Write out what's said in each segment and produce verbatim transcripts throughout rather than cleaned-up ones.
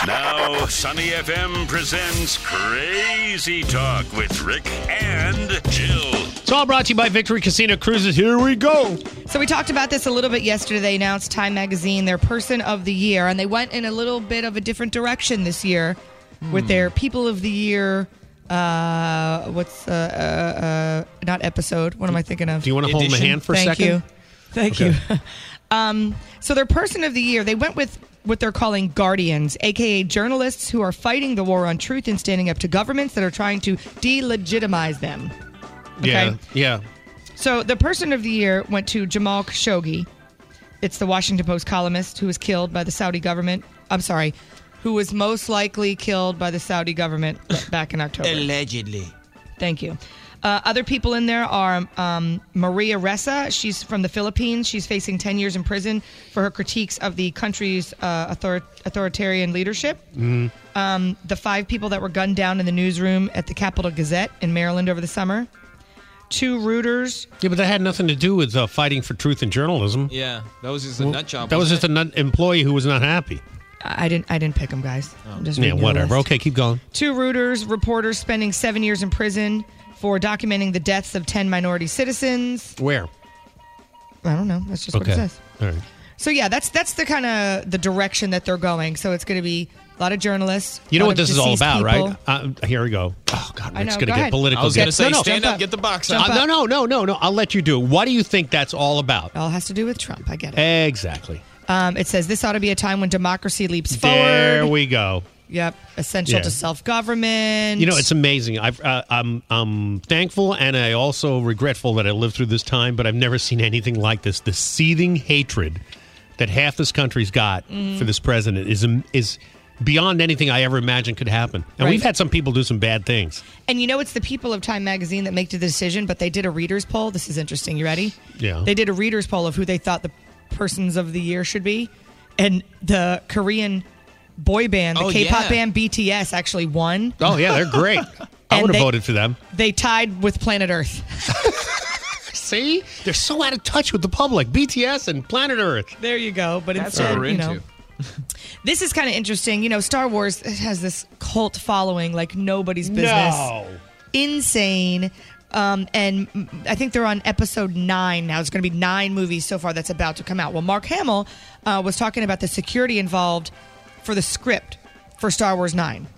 Now, Sunny F M presents Crazy Talk with Rick and Jill. It's all brought to you by Victory Casino Cruises. Here we go. So we talked about this a little bit yesterday. They announced Time Magazine, their Person of the Year, and they went in a little bit of a different direction this year mm. with their People of the Year. Uh, what's uh, uh, uh, not episode? What am I thinking of? Do you want to hold my hand for a Thank second? You. Thank okay. you. um, so their Person of the Year, they went with what they're calling guardians, a k a journalists who are fighting the war on truth and standing up to governments that are trying to delegitimize them. Okay? Yeah, yeah. So the Person of the Year went to Jamal Khashoggi. It's the Washington Post columnist who was killed by the Saudi government. I'm sorry, who was most likely killed by the Saudi government back in October. Allegedly. Thank you. Uh, other people in there are um, Maria Ressa. She's from the Philippines. She's facing ten years in prison for her critiques of the country's uh, author- authoritarian leadership. Mm-hmm. Um, the five people that were gunned down in the newsroom at the Capitol Gazette in Maryland over the summer. Two Reuters. Yeah, but that had nothing to do with uh, fighting for truth in journalism. Yeah, that was just a well, nut job. That was just it? a nut employee who was not happy. I didn't. I didn't pick them, guys. Oh. I'm just yeah, whatever. Okay, keep going. Two Reuters reporters spending seven years in prison for documenting the deaths of ten minority citizens. Where? I don't know. That's just okay. what it says. All right. So yeah, that's that's the kind of the direction that they're going. So it's going to be a lot of journalists. You know what this is all about, people. right? Uh, here we go. Oh God, Rick's going to go get ahead. political. I was going to say, no, no, stand up, up, get the box uh, out. No, no, no, no, no. I'll let you do it. What do you think that's all about? It all has to do with Trump. I get it. Exactly. Um, it says this ought to be a time when democracy leaps there forward. There we go. Yep, essential yeah. to self-government. You know, it's amazing. I've, uh, I'm, I'm thankful and I also regretful that I lived through this time, but I've never seen anything like this. The seething hatred that half this country's got mm. for this president is is beyond anything I ever imagined could happen. And right. we've had some people do some bad things. And you know, it's the people of Time Magazine that make the decision, but they did a readers poll. This is interesting. You ready? Yeah. They did a readers poll of who they thought the persons of the year should be. And the Korean boy band, the oh, K-pop yeah. band B T S actually won. Oh, yeah, they're great. I would have they, voted for them. They tied with Planet Earth. See? They're so out of touch with the public. B T S and Planet Earth. There you go. But That's instead, what we're you know, into. this is kind of interesting. You know, Star Wars has this cult following like nobody's business. No. Insane. Um, and I think they're on episode nine now. There's going to be nine movies so far that's about to come out. Well, Mark Hamill uh, was talking about the security involved for the script for Star Wars nine.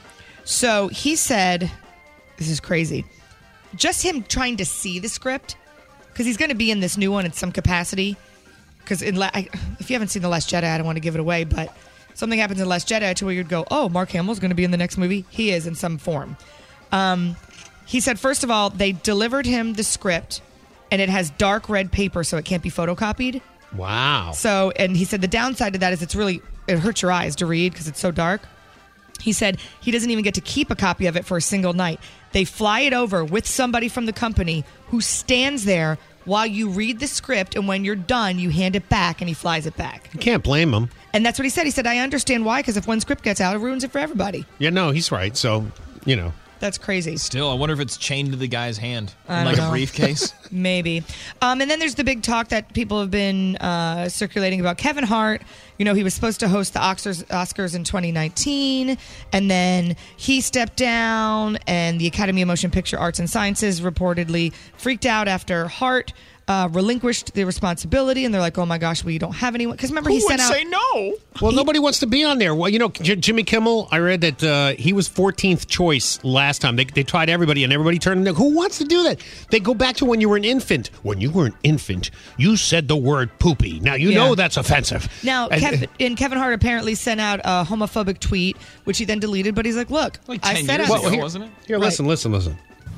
So he said, this is crazy, just him trying to see the script, because he's going to be in this new one in some capacity. Because La- if you haven't seen The Last Jedi, I don't want to give it away, but something happens in The Last Jedi to where you'd go, oh, Mark Hamill's going to be in the next movie. He is in some form. Um, he said, first of all, they delivered him the script, and it has dark red paper, so it can't be photocopied. Wow. So, and he said the downside to that is it's really, it hurts your eyes to read because it's so dark. He said he doesn't even get to keep a copy of it for a single night. They fly it over with somebody from the company who stands there while you read the script, and when you're done, you hand it back, and he flies it back. You can't blame him. And that's what he said. He said, I understand why, because if one script gets out, it ruins it for everybody. Yeah, no, he's right. So, you know. That's crazy. Still, I wonder if it's chained to the guy's hand. I like don't a know. briefcase. Maybe. Um, and then there's the big talk that people have been uh, circulating about Kevin Hart. You know, he was supposed to host the Oscars, Oscars in twenty nineteen, and then he stepped down, and the Academy of Motion Picture Arts and Sciences reportedly freaked out after Hart uh, relinquished the responsibility, and they're like, oh my gosh, we don't have anyone. Because remember, Who he would sent out... say no? Well, He- nobody wants to be on there. Well, you know, J- Jimmy Kimmel, I read that uh, he was fourteenth choice last time. They, they tried everybody, and everybody turned them down. Who wants to do that? They go back to when you were an infant. When you were an infant, you said the word poopy. Now, you Yeah. know that's offensive. Now, And- Kev- and Kevin Hart apparently sent out a homophobic tweet, which he then deleted, but he's like, look, Like I ten said years I- ago, Well, here- wasn't it? Here, Right. listen, listen, listen.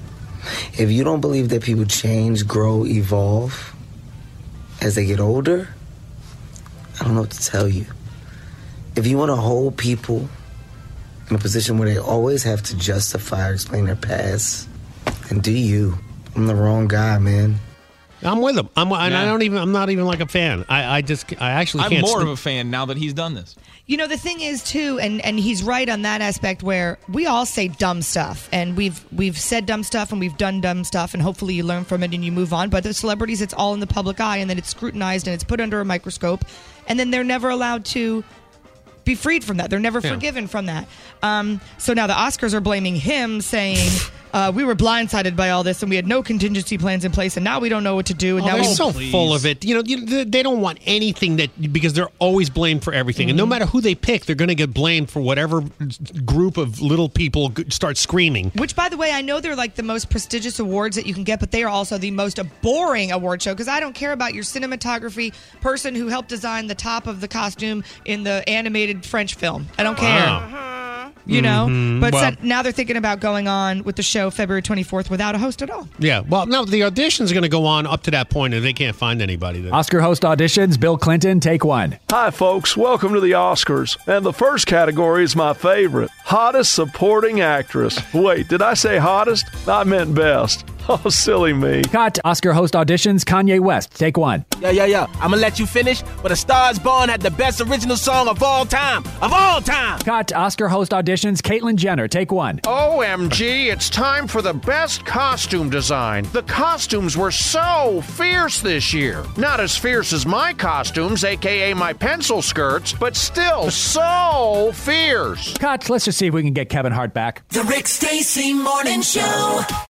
If you don't believe that people change, grow, evolve as they get older, I don't know what to tell you. If you want to hold people in a position where they always have to justify or explain their past, then do you. I'm the wrong guy, man. I'm with him. I'm, and I Yeah. don't even. I'm not even like a fan. I, I just. I actually I'm can't. more st- of a fan now that he's done this. You know, the thing is too, and, and he's right on that aspect where we all say dumb stuff, and we've we've said dumb stuff and we've done dumb stuff, and hopefully you learn from it and you move on. But the celebrities, it's all in the public eye, and then it's scrutinized and it's put under a microscope, and then they're never allowed to be be freed from that. They're never Yeah. forgiven from that. Um, so now the Oscars are blaming him, saying uh, we were blindsided by all this and we had no contingency plans in place, and now we don't know what to do. And Oh, now they're we so please. full of it. You know, you, they don't want anything that because they're always blamed for everything, and no matter who they pick, they're going to get blamed for whatever group of little people g- start screaming. Which, by the way, I know they're like the most prestigious awards that you can get, but they are also the most boring award show because I don't care about your cinematography person who helped design the top of the costume in the animated French film. I don't care. Wow. You know? But Well- so- now they're thinking about going on with the show February twenty-fourth without a host at all. Yeah, well, no, the auditions are going to go on up to that point, and they can't find anybody. That, Oscar host auditions, Bill Clinton, take one. Hi, folks. Welcome to the Oscars. And the first category is my favorite. Hottest Supporting Actress. Wait, did I say hottest? I meant best. Oh, silly me. Cut. Oscar host auditions, Kanye West, take one. Yeah, yeah, yeah. I'm gonna let you finish, but A Star Is Born had the best original song of all time. Of all time! Cut. Oscar host auditions, Caitlyn Jenner, take one. O M G, it's time for the best costume design. The costumes were so fierce this year. Not as fierce as my costumes, aka my pencil skirts, but still so fierce. Cut. Let's just see if we can get Kevin Hart back. The Rick Stacy Morning Show.